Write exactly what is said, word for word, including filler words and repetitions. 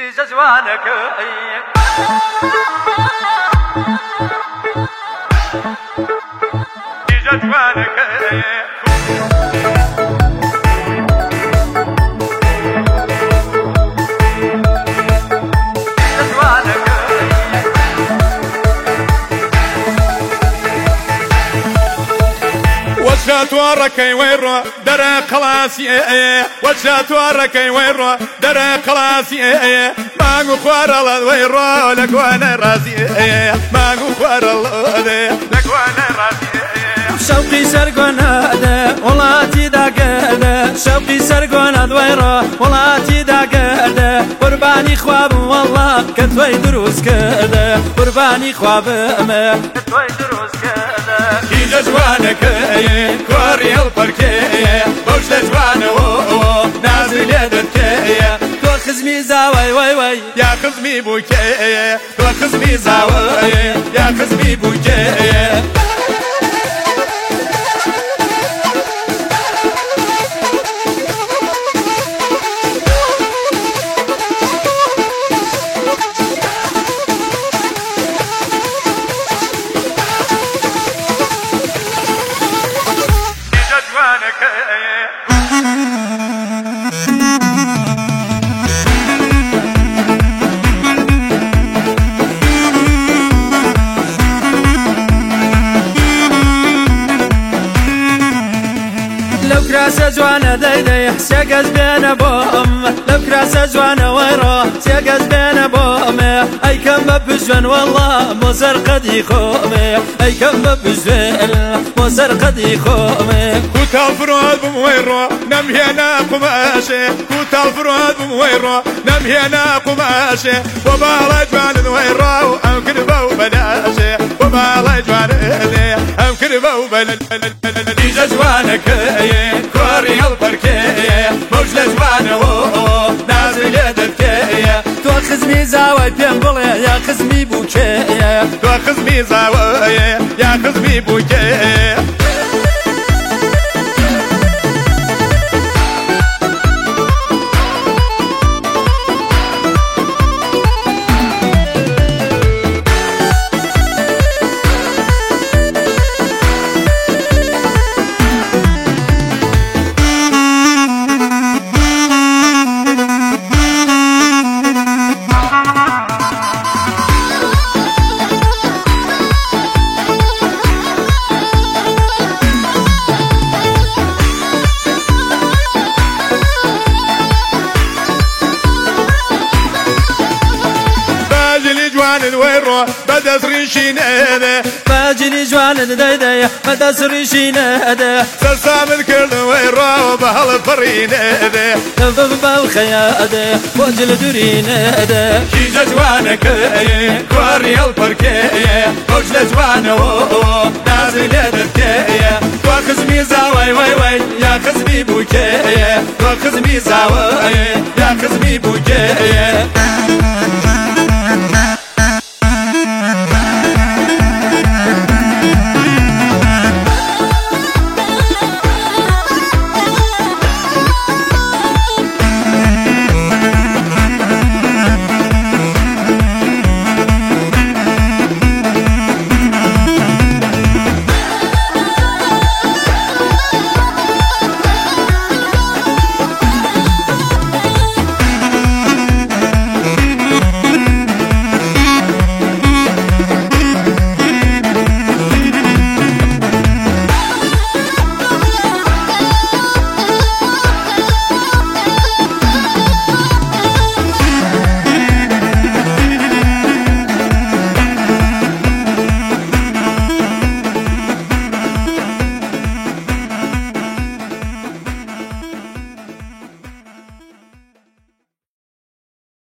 جوانك جوانك وجهت وركي ويرو درا خلاصي وجهت وركي ويرو درا خلاصي ما غفر الله ويرو لك وانا راسي ما غفر الله لك وانا راسي شوقي سرقنا ده ولاتي داقده شوقي سرقنا دويرو ولاتي داقده قرباني خواب والله كتوي دروس كده قرباني خواب ما كتوي دروس كده كي جوانك كوري البركيه بوش جوانه نازل يدك تو خزمي زاوي وي وي يا خزمي بوكي تو خزمي زاوي يا خزمي بوكي لو كراسة جوانا دايداي سيقز بين بوم لو كراسة جوانا ويرو سيقز بين بوم اي كم ببجوان والله مزر قد يخومي اي كم ببجوان مزر قد يخومي كوتا الفرود بمويرو نمهينا قماشي كوتا الفرود بمويرو نمهينا قماشي وبالا جوان ويرو امكن بو بلاشي وبالا جوان امكن بو بلاشي جوانك كوري البركيه موج لجوانه نازل يدك تو خزمي زاوي بين بولي يا خزمي بوكي تو خزمي زاوي يا خزمي بوكي جوان ويرو بدس ريشين هذا باجني جوان دايداي بدس ريشين هذا سلسام الكل ويرو بهال فرين هذا تفضل بالخيادة وجل درين هذا كي جوانك كوري البركيه وجل جوانه نازل يدك تو خزمي زاوي وي وي يا خزمي بوكي تو خزمي زاوي يا خزمي بوكي